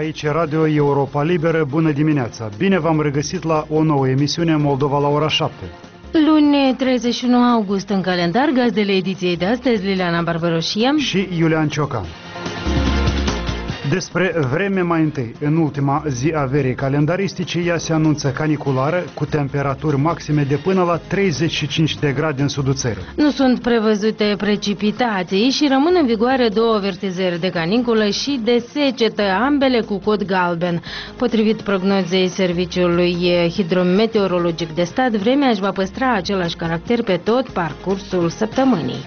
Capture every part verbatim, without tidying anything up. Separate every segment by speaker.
Speaker 1: Aici e Radio Europa Liberă, bună dimineața! Bine v-am regăsit la o nouă emisiune Moldova la ora șapte.
Speaker 2: Luni, treizeci și unu august în calendar, gazdele ediției de astăzi, Liliana Barbaroșie
Speaker 1: și Iulian Ciocan. Despre vreme mai întâi. În ultima zi a verii calendaristice, ea se anunță caniculară, cu temperaturi maxime de până la treizeci și cinci de grade în sudul țării.
Speaker 2: Nu sunt prevăzute precipitații și rămân în vigoare două avertizări de caniculă și de secetă, ambele cu cod galben. Potrivit prognozei Serviciului Hidrometeorologic de Stat, vremea își va păstra același caracter pe tot parcursul săptămânii.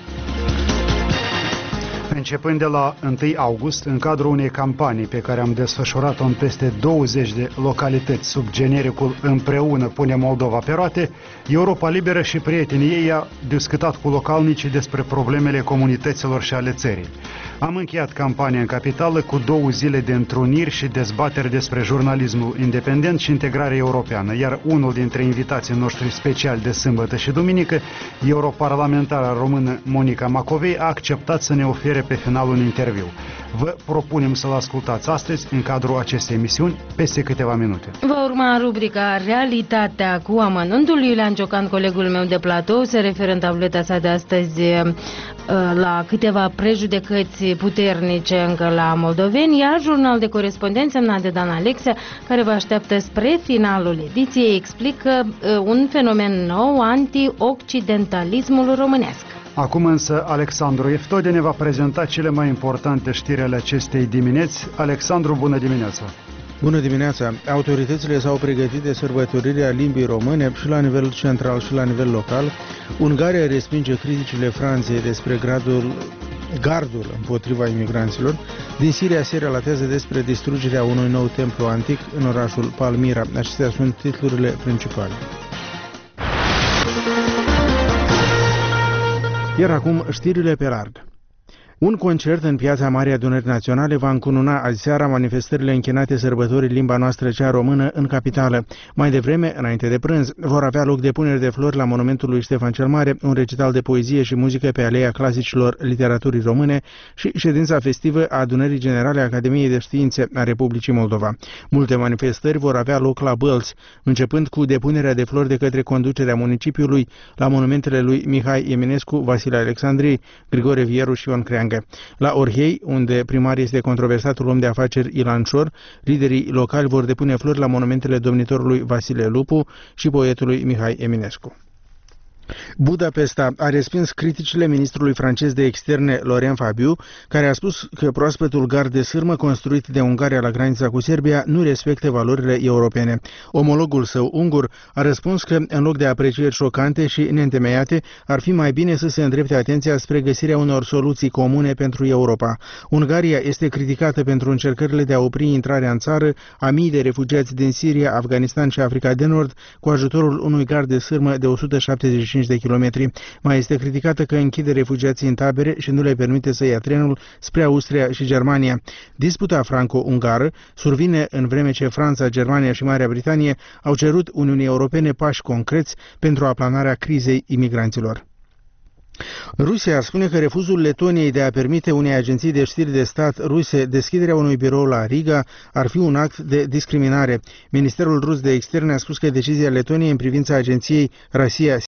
Speaker 1: Începând de la întâi august, în cadrul unei campanii pe care am desfășurat-o în peste douăzeci de localități sub genericul Împreună punem Moldova pe roate, Europa Liberă și prietenii ei au discutat cu localnicii despre problemele comunităților și ale țării. Am încheiat campania în capitală cu două zile de întruniri și dezbateri despre jurnalismul independent și integrarea europeană, iar unul dintre invitații noștri speciali de sâmbătă și duminică, europarlamentara română Monica Macovei, a acceptat să ne ofere pe final un interviu. Vă propunem să-l ascultați astăzi în cadrul acestei emisiuni, peste câteva minute.
Speaker 2: Va urma rubrica Realitatea cu amănuntul. Iulian Ciocan, colegul meu de platou, se referă în tableta sa de astăzi la câteva prejudecăți puternice încă la moldoveni, iar jurnal de corespondență semnat de Dan Alexia, care vă așteaptă spre finalul ediției, explică un fenomen nou, anti-occidentalismul românesc.
Speaker 1: Acum însă Alexandru Eftode ne va prezenta cele mai importante știri ale acestei dimineți. Alexandru, bună dimineața!
Speaker 3: Bună dimineața! Autoritățile s-au pregătit de sărbătorirea limbii române și la nivel central și la nivel local. Ungaria respinge criticile Franței despre gradul, gardul împotriva imigranților. Din Siria se relatează despre distrugerea unui nou templu antic în orașul Palmira. Acestea sunt titlurile principale. Iar acum știrile pe larg. Un concert în Piața Marii Adunări Naționale va încununa azi-seara manifestările închinate sărbătorii limba noastră cea română în capitală. Mai devreme, înainte de prânz, vor avea loc depuneri de flori la monumentul lui Ștefan cel Mare, un recital de poezie și muzică pe Aleea Clasicilor Literaturii Române și ședința festivă a Adunării Generale a Academiei de Științe a Republicii Moldova. Multe manifestări vor avea loc la Bălți, începând cu depunerea de flori de către conducerea municipiului la monumentele lui Mihai Eminescu, Vasile Alexandrii, Grigore Vieru și Ion Creangă. La Orhei, unde primar este controversatul om de afaceri Ilan Șor, liderii locali vor depune flori la monumentele domnitorului Vasile Lupu și poetului Mihai Eminescu. Budapesta a respins criticile ministrului francez de externe Laurent Fabiu, care a spus că proaspătul gard de sârmă construit de Ungaria la granița cu Serbia nu respectă valorile europene. Omologul său ungur a răspuns că, în loc de aprecieri șocante și neîntemeiate, ar fi mai bine să se îndrepte atenția spre găsirea unor soluții comune pentru Europa. Ungaria este criticată pentru încercările de a opri intrarea în țară a mii de refugiați din Siria, Afganistan și Africa de Nord cu ajutorul unui gard de sârmă de o sută șaptezeci și cinci de kilometri. Mai este criticată că închide refugiații în tabere și nu le permite să ia trenul spre Austria și Germania. Disputa franco-ungară survine în vreme ce Franța, Germania și Marea Britanie au cerut Uniunii Europene pași concreți pentru aplanarea crizei imigranților. Rusia spune că refuzul Letoniei de a permite unei agenții de știri de stat ruse deschiderea unui birou la Riga ar fi un act de discriminare. Ministerul rus de externe a spus că decizia Letoniei în privința agenției Rosia